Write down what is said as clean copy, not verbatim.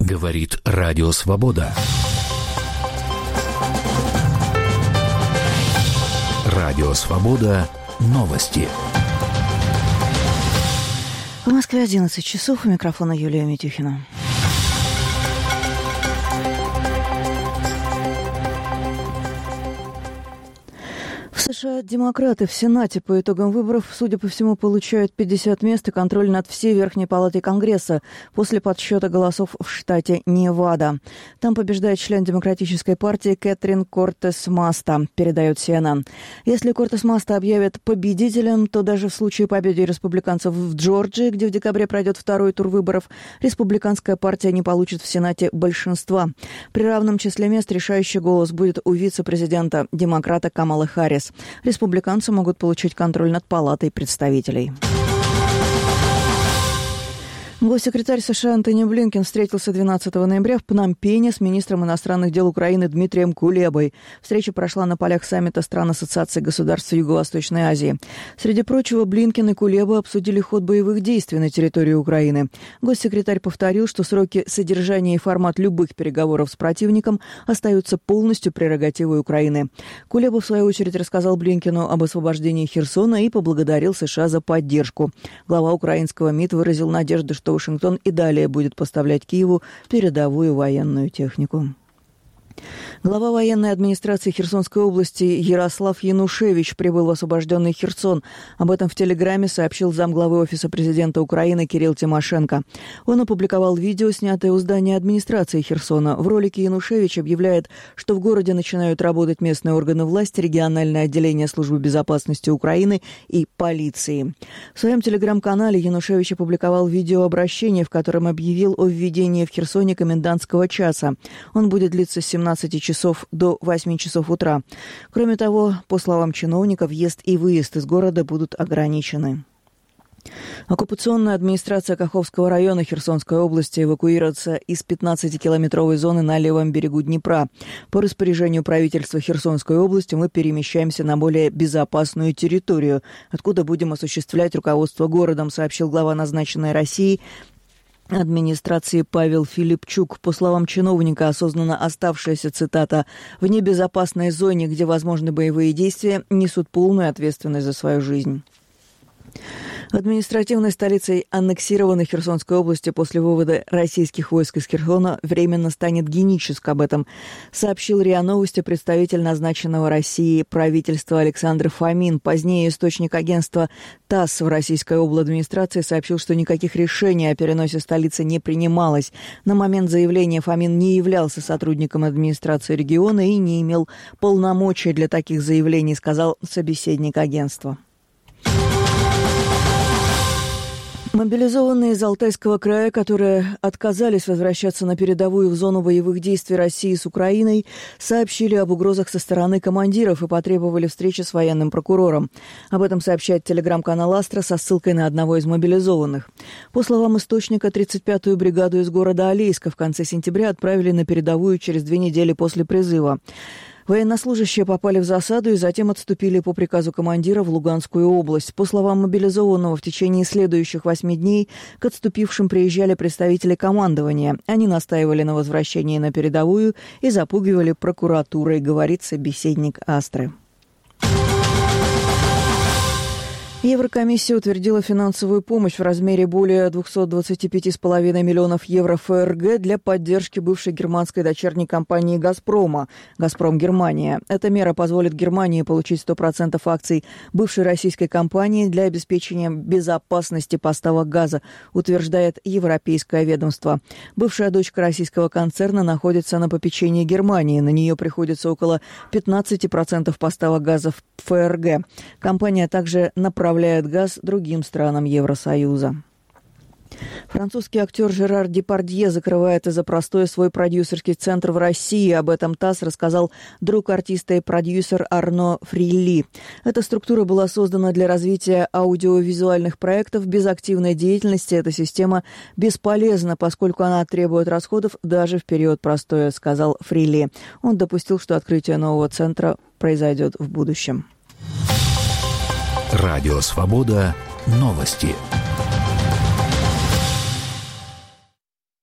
Говорит Радио Свобода. Радио Свобода. Новости. В Москве 11 часов. У микрофона Юлия Митюхина. В США демократы в Сенате по итогам выборов, судя по всему, получают 50 мест и контроль над всей Верхней палатой Конгресса после подсчета голосов в штате Невада. Там побеждает член Демократической партии Кэтрин Кортес Маста, передает CNN. Если Кортес Маста объявят победителем, то даже в случае победы республиканцев в Джорджии, где в декабре пройдет второй тур выборов, республиканская партия не получит в Сенате большинства. При равном числе мест решающий голос будет у вице-президента демократа Камалы Харрис. Республиканцы могут получить контроль над Палатой представителей. Госсекретарь США Антони Блинкен встретился 12 ноября в Пномпене с министром иностранных дел Украины Дмитрием Кулебой. Встреча прошла на полях саммита стран Ассоциации государств Юго-Восточной Азии. Среди прочего, Блинкен и Кулеба обсудили ход боевых действий на территории Украины. Госсекретарь повторил, что сроки содержания и формат любых переговоров с противником остаются полностью прерогативой Украины. Кулеба, в свою очередь, рассказал Блинкену об освобождении Херсона и поблагодарил США за поддержку. Глава украинского МИД выразил надежду, что Вашингтон и далее будет поставлять Киеву передовую военную технику. Глава военной администрации Херсонской области Ярослав Янушевич прибыл в освобожденный Херсон. Об этом в Телеграме сообщил замглавы Офиса президента Украины Кирилл Тимошенко. Он опубликовал видео, снятое у здания администрации Херсона. В ролике Янушевич объявляет, что в городе начинают работать местные органы власти, региональное отделение Службы безопасности Украины и полиции. В своем Телеграм-канале Янушевич опубликовал видеообращение, в котором объявил о введении в Херсоне комендантского часа. Он будет длиться с 17 часов до 8 часов утра. Кроме того, по словам чиновников, въезд и выезд из города будут ограничены. Оккупационная администрация Каховского района Херсонской области эвакуируется из 15-километровой зоны на левом берегу Днепра. По распоряжению правительства Херсонской области мы перемещаемся на более безопасную территорию, откуда будем осуществлять руководство городом, сообщил глава назначенной России администрации Павел Филипчук. По словам чиновника, осознанно оставшиеся, цитата, «в небезопасной зоне, где возможны боевые действия, несут полную ответственность за свою жизнь». Административной столицей аннексированной Херсонской области после вывода российских войск из Херсона временно станет Геническ. Об этом сообщил РИА Новости представитель назначенного России правительства Александр Фомин. Позднее источник агентства ТАСС в российской обладминистрации сообщил, что никаких решений о переносе столицы не принималось. На момент заявления Фомин не являлся сотрудником администрации региона и не имел полномочий для таких заявлений, сказал собеседник агентства. Мобилизованные из Алтайского края, которые отказались возвращаться на передовую в зону боевых действий России с Украиной, сообщили об угрозах со стороны командиров и потребовали встречи с военным прокурором. Об этом сообщает телеграм-канал «Астра» со ссылкой на одного из мобилизованных. По словам источника, 35-ю бригаду из города Алейска в конце сентября отправили на передовую через 2 недели после призыва. Военнослужащие попали в засаду и затем отступили по приказу командира в Луганскую область. По словам мобилизованного, в течение следующих 8 дней к отступившим приезжали представители командования. Они настаивали на возвращении на передовую и запугивали прокуратурой, говорит собеседник «Астры». Еврокомиссия утвердила финансовую помощь в размере более 225,5 миллионов евро ФРГ для поддержки бывшей германской дочерней компании «Газпрома» «Газпром Германия». Эта мера позволит Германии получить 100% акций бывшей российской компании для обеспечения безопасности поставок газа, утверждает европейское ведомство. Бывшая дочка российского концерна находится на попечении Германии. На нее приходится около 15% поставок газа в ФРГ. Компания также направляет газ другим странам Евросоюза. Французский актер Жерар Депардье закрывает из-за простоя свой продюсерский центр в России. Об этом ТАСС рассказал друг артиста и продюсер Арно Фрилли. Эта структура была создана для развития аудиовизуальных проектов. Без активной деятельности эта система бесполезна, поскольку она требует расходов даже в период простоя, сказал Фрилли. Он допустил, что открытие нового центра произойдет в будущем. Радио Свобода. Новости.